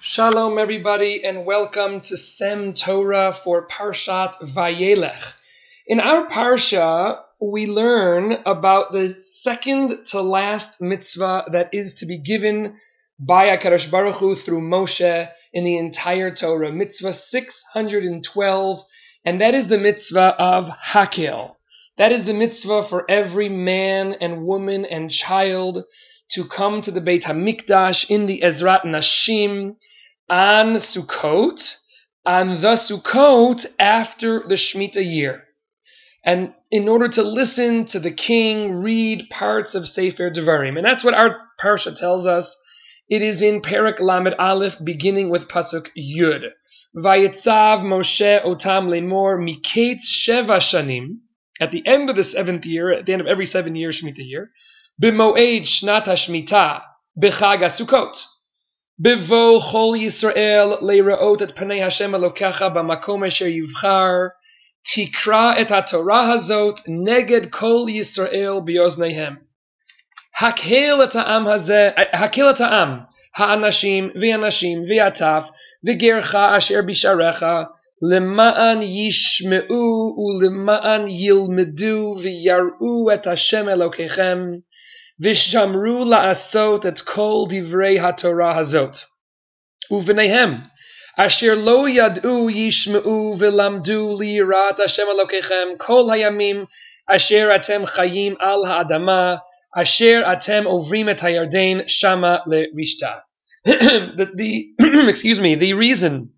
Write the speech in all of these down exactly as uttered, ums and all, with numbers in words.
Shalom everybody and welcome to Sem Torah for Parshat Vayelech. In our Parsha, we learn about the second to last mitzvah that is to be given by HaKadosh Baruch Hu through Moshe in the entire Torah, mitzvah six hundred twelve, and that is the mitzvah of Hakel. That is the mitzvah for every man and woman and child to come to the Beit HaMikdash in the Ezrat Nashim on Sukkot, on the Sukkot after the Shemitah year. And in order to listen to the king read parts of Sefer Devarim. And that's what our Parsha tells us. It is in Perek Lamed Aleph, beginning with Pasuk Yud. Vayetzav Moshe otam lemor miketz sheva shanim. At the end of the seventh year, at the end of every seven year Shemitah year, b'moed shnat hashmita b'chag HaSukkot. Bivo chol Yisrael leiraot et panei Hashem Elokecha b'makom asher yivchar tikra et haTorah hazot neged kol Yisrael b'yozneihem. Hakel et ha'am hazeh, hakel et ha'am ha'anashim v'anashim v'ataf v'gercha asher bisharecha lema'an yishme'u u'lema'an yilmedu v'yar'u et Hashem Elokechem Vishamru la'asot et kol divrei haTorah hazot. Uvenehem, asher lo yad'u yishme'u v'lamdu liyirat Hashem Elokechem kol hayamim asher atem chayim al ha'adama asher atem ovrim et hayarden shama le'rishta. the, the excuse me, the reason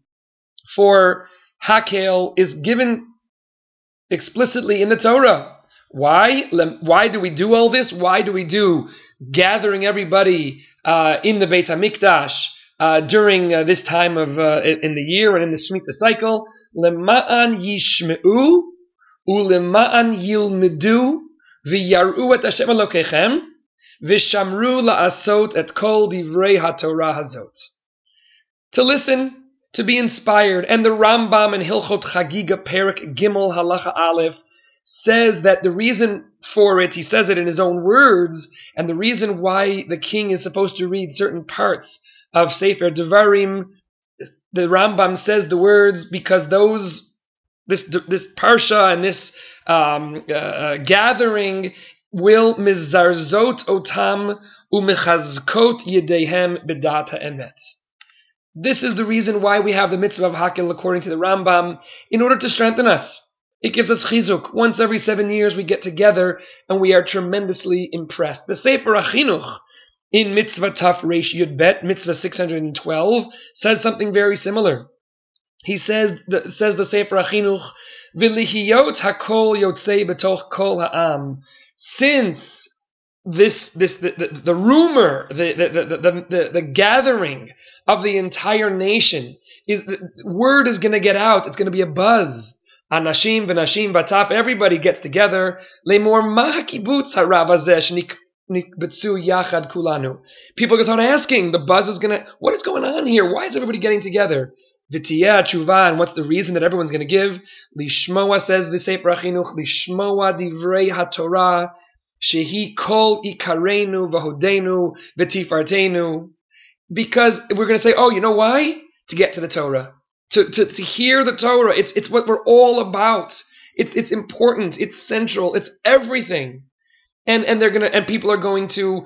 for Hakel is given explicitly in the Torah. Why? Why do we do all this? Why do we do gathering everybody uh, in the Beit HaMikdash uh, during uh, this time of uh, in the year and in the Shemitah cycle? Lema'an yishme'u u'lema'an yilmedu v'yar'u et Hashem Elokechem v'shamru la'asot et kol divrei haTorah hazot. To listen, to be inspired. And the Rambam in Hilchot Chagiga Perek Gimel Halacha Aleph says that the reason for it, he says it in his own words, and the reason why the king is supposed to read certain parts of Sefer Devarim, the Rambam says the words because those, this this parsha and this um, uh, gathering will mizarzot otam umechazkot yedehem bedat ha'emet. This is the reason why we have the mitzvah of Hakel according to the Rambam, in order to strengthen us. It gives us chizuk. Once every seven years we get together and we are tremendously impressed. The Sefer HaChinuch in Mitzvah Taf Reish Yud Bet, Mitzvah six hundred twelve, says something very similar. He says, the, says the Sefer HaChinuch, V'lihiyot hakol yotzei betoch kol ha'am. Since this, this, the, the, the rumor, the, the, the, the, the, the gathering of the entire nation, is the word is going to get out. It's going to be a buzz. Anashim v'nashim v'ataf, everybody gets together. Lemor ma hakibutz harav hazeh nikbetzu yachad kulanu. People go start asking. The buzz is gonna. What is going on here? Why is everybody getting together? V'tiyeh tshuva, and what's the reason that everyone's going to give? Lishmoa, says the Sefer HaChinuch, lishmoa divrei haTorah shehi kol ikarenu v'hodenu v'tifartenu. Because we're going to say, oh, you know why? To get to the Torah. To, to, to hear the Torah, it's it's what we're all about. It's it's important. It's central. It's everything, and and they're gonna and people are going to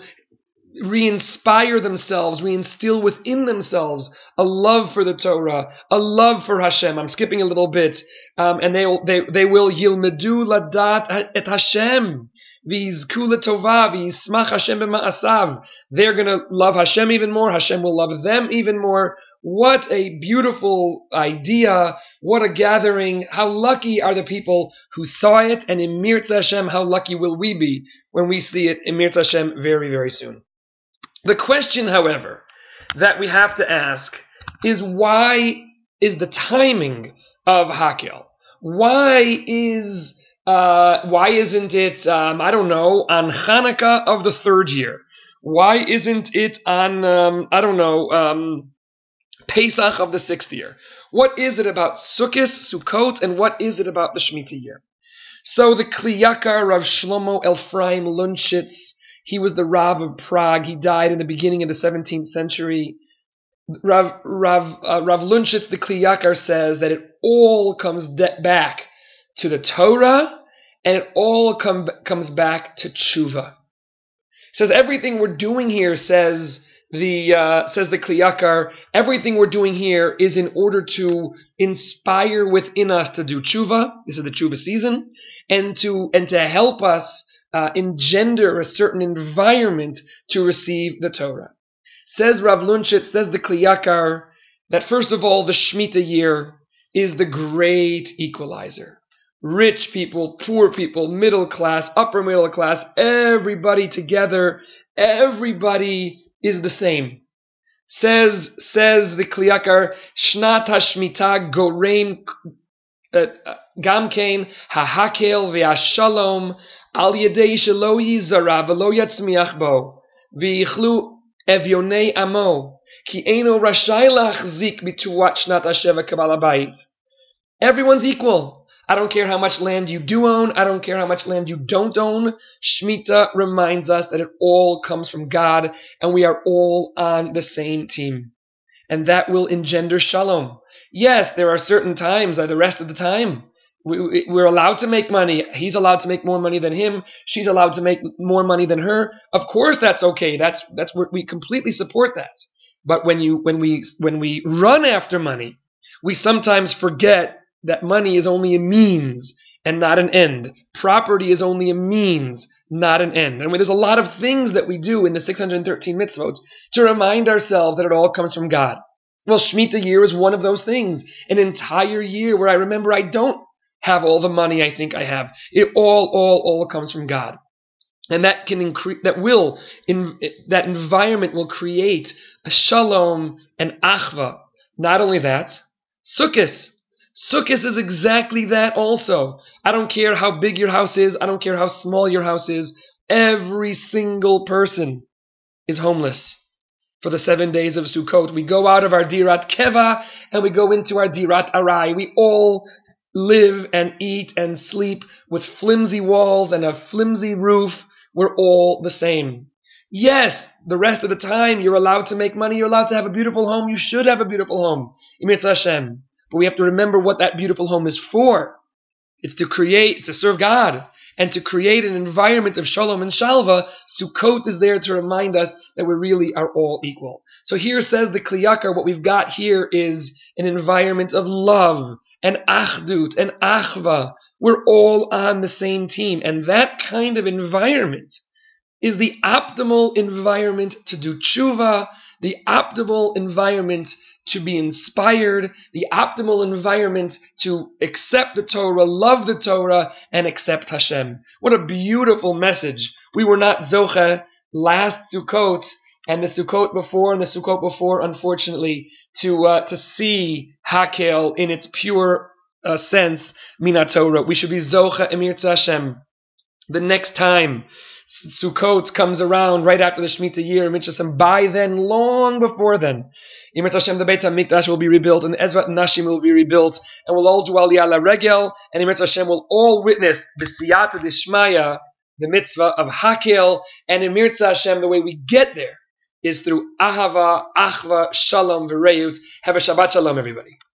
re-inspire themselves, re-instill within themselves a love for the Torah, a love for Hashem. I'm skipping a little bit, um, and they they they will yilmedu ladat et Hashem. V'yizku l'tova, v'yismach Hashem b'ma'asav. They're going to love Hashem even more. Hashem will love them even more. What a beautiful idea. What a gathering. How lucky are the people who saw it. And in Mirza Hashem, how lucky will we be when we see it in Mirza Hashem very, very soon. The question, however, that we have to ask is why is the timing of Hakel? Why is... Uh, why isn't it, um, I don't know, on Hanukkah of the third year? Why isn't it on, um, I don't know, um, Pesach of the sixth year? What is it about Sukkot, Sukkot, and what is it about the Shemitah year? So the Kli Yakar Rav Shlomo Ephraim Lunchitz, he was the Rav of Prague. He died in the beginning of the seventeenth century. Rav Rav uh, Rav Lunchitz the Kli Yakar says that it all comes de- back to the Torah, and it all come, comes back to tshuva. He says everything we're doing here, says the uh, says the Kli Yakar, everything we're doing here is in order to inspire within us to do tshuva. This is the tshuva season, and to and to help us uh, engender a certain environment to receive the Torah. Says Rav Lunchitz, says the Kli Yakar, that first of all, the Shemitah year is the great equalizer. Rich people, poor people, middle class, upper middle class, everybody together, everybody is the same. Says says the Kli Yakar, Shnat HaShemitah Goreim Gamkein HaHakel VeHaShalom Al Yedei Shelo Yizara V'Lo Yatzmiach Bo V'Yichlu Evyonei Amo Ki Eino Rashai Lachzik B'Tuat Shnat HaSheva Kabbalah Bayit. Everyone's equal. I don't care how much land you do own. I don't care how much land you don't own. Shemitah reminds us that it all comes from God, and we are all on the same team. And that will engender shalom. Yes, there are certain times, like the rest of the time, we, we're allowed to make money. He's allowed to make more money than him. She's allowed to make more money than her. Of course, that's okay. That's that's where we completely support that. But when you when we when we run after money, we sometimes forget that money is only a means and not an end. Property is only a means, not an end. And there's a lot of things that we do in the six hundred thirteen mitzvot to remind ourselves that it all comes from God. Well, Shemitah year is one of those things. An entire year where I remember I don't have all the money I think I have. It all, all, all comes from God. And that can increase, that will, in, that environment will create a shalom and achva. Not only that, Sukkot. Sukkot is exactly that also. I don't care how big your house is. I don't care how small your house is. Every single person is homeless for the seven days of Sukkot. We go out of our Dirat Keva and we go into our Dirat Arai. We all live and eat and sleep with flimsy walls and a flimsy roof. We're all the same. Yes, the rest of the time you're allowed to make money. You're allowed to have a beautiful home. You should have a beautiful home. Im Yirtzeh Hashem. But we have to remember what that beautiful home is for. It's to create, to serve God, and to create an environment of shalom and shalva. Sukkot is there to remind us that we really are all equal. So here says the Kli Yakar, what we've got here is an environment of love and achdut and achva. We're all on the same team. And that kind of environment is the optimal environment to do tshuva, the optimal environment to be inspired, the optimal environment to accept the Torah, love the Torah, and accept Hashem. What a beautiful message. We were not Zoche last Sukkot and the Sukkot before and the Sukkot before, unfortunately, to uh, to see Hakel in its pure uh, sense, Mina Torah. We should be Zoche Im Yirtzeh Hashem. The next time Sukkot comes around right after the Shemitah year, and by then, long before then, Im Yirtzeh Hashem, the Beit HaMikdash will be rebuilt, and Ezrat Nashim will be rebuilt, and we'll all do Aliyah LaRegel, and Im Yirtzeh Hashem will all witness B'siyata D'Shmaya, the mitzvah of Hakel, and Im Yirtzeh Hashem, the way we get there is through Ahava, Achva, Shalom, V'Reut. Have a Shabbat Shalom, everybody.